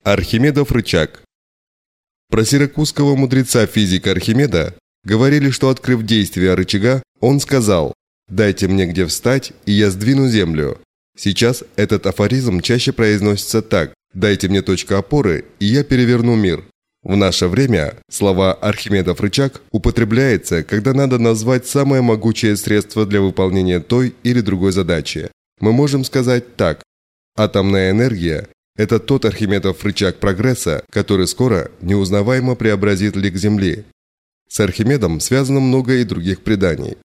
Архимедов рычаг. Про сиракузского мудреца-физика Архимеда говорили, что, открыв действие рычага, он сказал: «Дайте мне где встать, и я сдвину землю». Сейчас этот афоризм чаще произносится так: «Дайте мне точку опоры, и я переверну мир». В наше время слова «Архимедов рычаг» употребляется, когда надо назвать самое могучее средство для выполнения той или другой задачи. Мы можем сказать так: атомная энергия – это тот Архимедов рычаг прогресса, который скоро неузнаваемо преобразит лик Земли. С Архимедом связано много и других преданий.